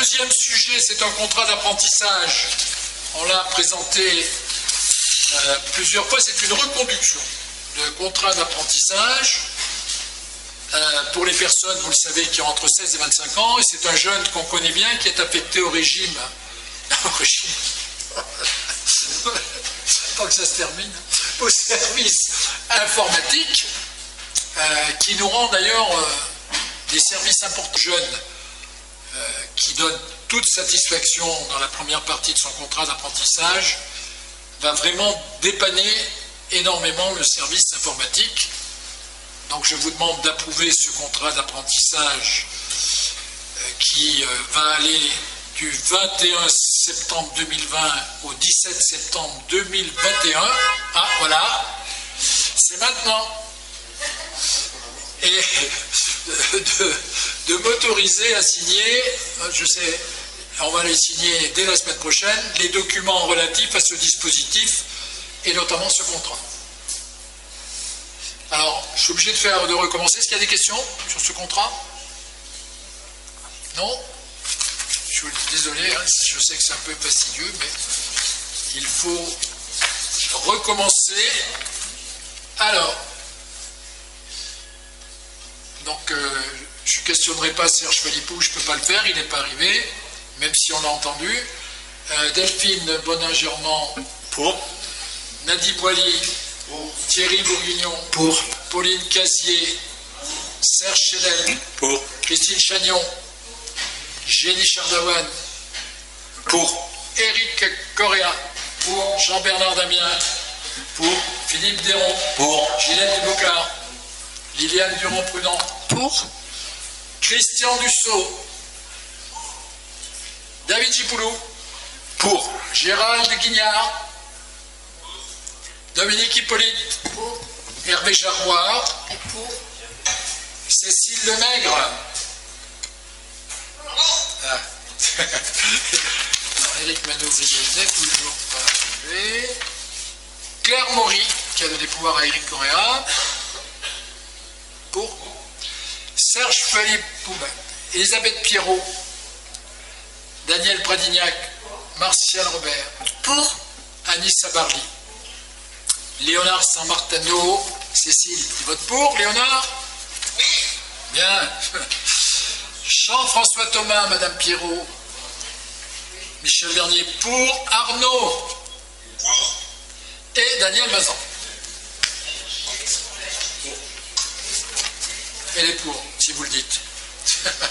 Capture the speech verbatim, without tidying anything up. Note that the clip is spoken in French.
deuxième sujet, c'est un contrat d'apprentissage. On l'a présenté euh, plusieurs fois. C'est une reconduction de contrat d'apprentissage euh, pour les personnes, vous le savez, qui ont entre seize et vingt-cinq ans. Et c'est un jeune qu'on connaît bien qui est affecté au régime. Au régime. Tant que ça se termine. Au service informatique, euh, qui nous rend d'ailleurs euh, des services importants. Jeunes euh, qui donnent toute satisfaction dans la première partie de son contrat d'apprentissage, va vraiment dépanner énormément le service informatique. Donc je vous demande d'approuver ce contrat d'apprentissage euh, qui euh, va aller du vingt et un septembre deux mille vingt au dix-sept septembre deux mille vingt et un. Ah, voilà, c'est maintenant. Et de, de m'autoriser à signer, je sais, on va les signer dès la semaine prochaine, les documents relatifs à ce dispositif et notamment ce contrat. Alors, je suis obligé de faire, de recommencer. Est-ce qu'il y a des questions sur ce contrat? Non? Je suis désolé, hein, je sais que c'est un peu fastidieux, mais il faut recommencer. Alors, donc, euh, je ne questionnerai pas Serge Philippou, je ne peux pas le faire, il n'est pas arrivé, même si on l'a entendu. Euh, Delphine Bonin-Germain, pour. Nadi Boily, pour. Thierry Bourguignon, pour. Pauline Casier, Serge Chédel, pour. Christine Chagnon, Jenny Chardawan, pour. Éric Correa, pour. Jean-Bernard Damien, pour. Philippe Déron, pour. Ginette Dubocard, Liliane Durand-Prudent, pour. Christian Dussault, David Gipoulou, pour. Gérald Guignard, Dominique Hippolyte, Pour. Hervé Charroir, Et pour. Cécile Lemaigre. Ah. Alors, Éric Manouvrier n'est toujours pas arrivé. Claire Maury, qui a donné pouvoir à Éric Correa. Pour. Serge Philippou, Elisabeth Pierrot, Daniel Pradignac, Martial Robert. Pour. Anis Sabarli. Léonard San-Martano, Cécile, tu votes pour, Léonard? Oui. Bien. Jean-François Thomas, Madame Pierrot. Michel Vernier, pour. Arnaud. Pour. Et Daniel Mazan. Elle est pour, si vous le dites.